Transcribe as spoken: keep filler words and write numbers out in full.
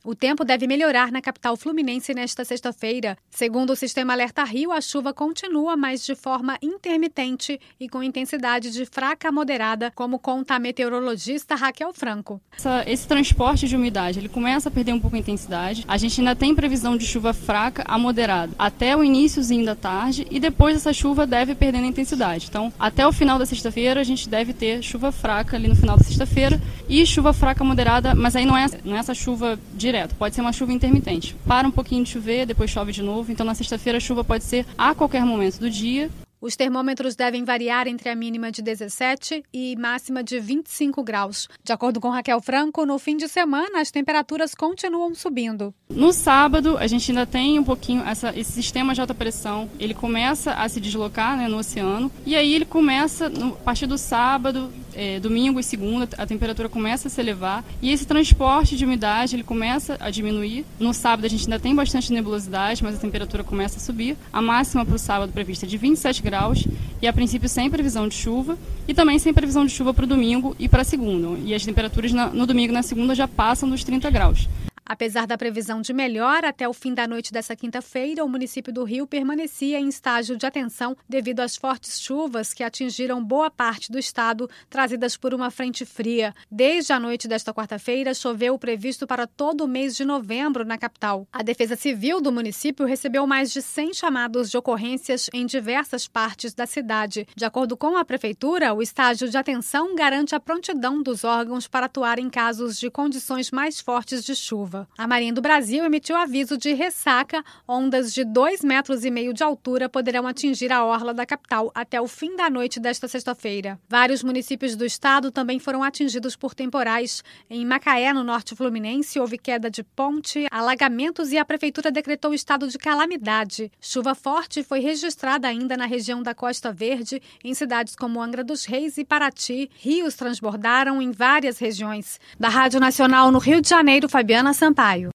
O tempo deve melhorar na capital fluminense nesta sexta-feira. Segundo o Sistema Alerta Rio, a chuva continua, mas de forma intermitente e com intensidade de fraca a moderada, como conta a meteorologista Raquel Franco. Essa, esse transporte de umidade, ele começa a perder um pouco a intensidade. A gente ainda tem previsão de chuva fraca a moderada até o iníciozinho da tarde e depois essa chuva deve perder a intensidade. Então, até o final da sexta-feira, a gente deve ter chuva fraca ali no final da sexta-feira e chuva fraca moderada, mas aí não é, não é essa chuva direta. Pode ser uma chuva intermitente. Para um pouquinho de chover, depois chove de novo. Então, na sexta-feira, a chuva pode ser a qualquer momento do dia. Os termômetros devem variar entre a mínima de dezessete e máxima de vinte e cinco graus. De acordo com Raquel Franco, no fim de semana, as temperaturas continuam subindo. No sábado, a gente ainda tem um pouquinho, essa, esse sistema de alta pressão, ele começa a se deslocar, né, no oceano. E aí ele começa, no, a partir do sábado, é, domingo e segunda, a temperatura começa a se elevar. E esse transporte de umidade, ele começa a diminuir. No sábado, a gente ainda tem bastante nebulosidade, mas a temperatura começa a subir. A máxima para o sábado prevista é de vinte e sete graus. E a princípio sem previsão de chuva e também sem previsão de chuva para o domingo e para a segunda. E as temperaturas na, no domingo e na segunda já passam dos trinta graus. Apesar da previsão de melhora, até o fim da noite dessa quinta-feira, o município do Rio permanecia em estágio de atenção devido às fortes chuvas que atingiram boa parte do estado, trazidas por uma frente fria. Desde a noite desta quarta-feira, choveu o previsto para todo o mês de novembro na capital. A Defesa Civil do município recebeu mais de cem chamados de ocorrências em diversas partes da cidade. De acordo com a Prefeitura, o estágio de atenção garante a prontidão dos órgãos para atuar em casos de condições mais fortes de chuva. A Marinha do Brasil emitiu aviso de ressaca. Ondas de dois metros e meio de altura poderão atingir a orla da capital até o fim da noite desta sexta-feira. Vários municípios do estado também foram atingidos por temporais. Em Macaé, no norte fluminense, houve queda de ponte, alagamentos e a prefeitura decretou estado de calamidade. Chuva forte foi registrada ainda na região da Costa Verde, em cidades como Angra dos Reis e Paraty. Rios transbordaram em várias regiões. Da Rádio Nacional no Rio de Janeiro, Fabiana Sampaio.